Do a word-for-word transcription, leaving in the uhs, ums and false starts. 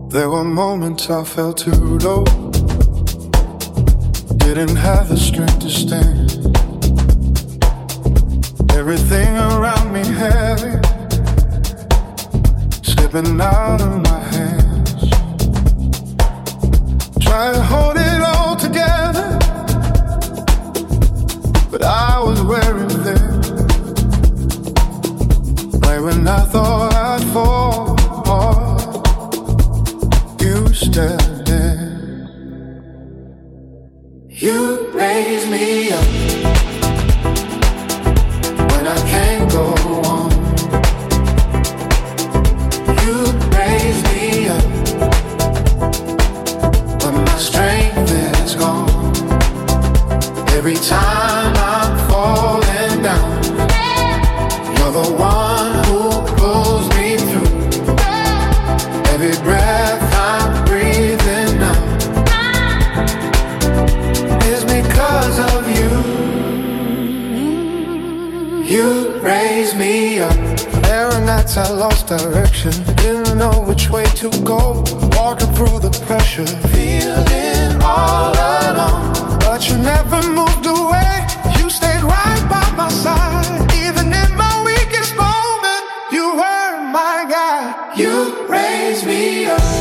There were moments I felt too low, didn't have the strength to stand. Everything around me heavy, slipping out of my hands. Try to hold it all together, but I was wearing thin. Right when I thought I'd fall apart, you stepped in. You raised me up when I can't go on. You raised me up when my strength is gone. Every time I'm falling down, you're the one who pulls me through. Every breath I'm breathing now is because of you. You raised me up. There were nights I lost direction, didn't know which way to go. Walking through the pressure, feeling all alone. But you never moved away, you stayed right by my side. Even in my weakest moment, you were my guide. You raised me up.